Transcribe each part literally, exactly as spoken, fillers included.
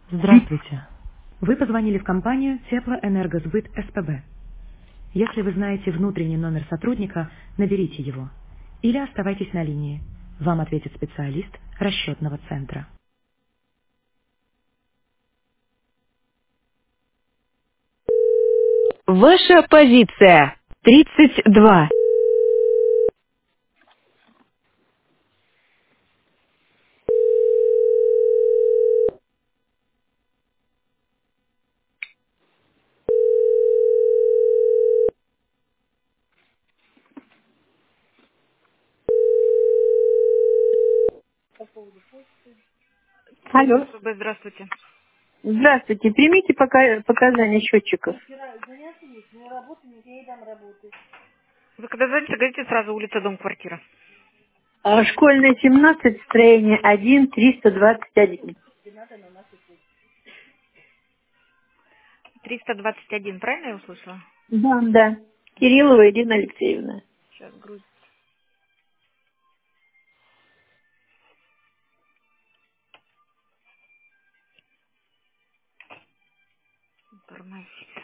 Здравствуйте. Вы позвонили в компанию Теплоэнергосбыт СПБ. Если вы знаете внутренний номер сотрудника, наберите его. Или оставайтесь на линии. Вам ответит специалист расчетного центра. Ваша позиция. тридцать два. Алло. СПБ, здравствуйте. Здравствуйте. Примите пока- показания счетчиков. Вы когда звоните, говорите сразу улица, дом, квартира. А, Школьная семнадцать, строение один, триста двадцать один. триста двадцать один, правильно я услышала? Да, да. Кириллова Ирина Алексеевна. Сейчас грузит тормозит.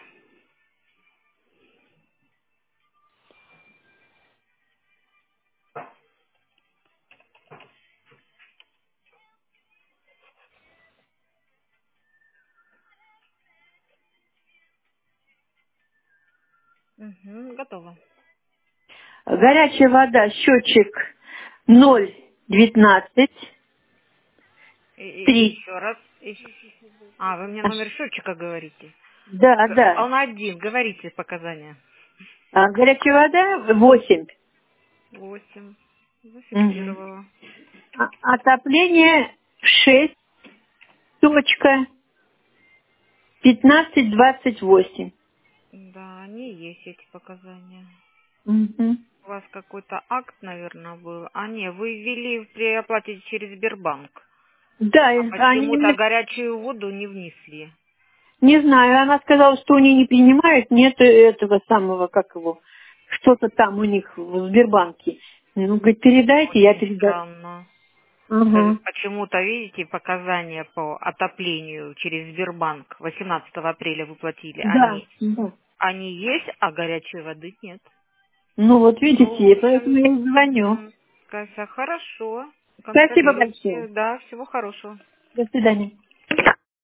Угу, готово. Горячая вода, счетчик ноль девятнадцать И, и- три. еще раз. И- А, вы мне номер счетчика говорите. Да, Г- да. Он один, говорите показания. А, горячая вода восемь. Восемь. Мгм. Зафиксировала. А- отопление шесть точка пятнадцать двадцать восемь. Да, они есть эти показания. Мгм. У вас какой-то акт, наверное, был. А не, вы ввели при оплате через Сбербанк. Да, А они почему-то мне. горячую воду не внесли. Не знаю, она сказала, что они не принимают, нет этого самого, как его, что-то там у них в Сбербанке. Ну, говорит, передайте, я Очень передам. странно. Э, Ага. Почему-то, видите, показания по отоплению через Сбербанк восемнадцатого апреля вы платили. Да, Они, да. они есть, а горячей воды нет. Ну, вот Ну, видите, в и поэтому я общем, и звоню. угу. Хорошо. Спасибо Контролируйте. большое. Да, всего хорошего. До свидания.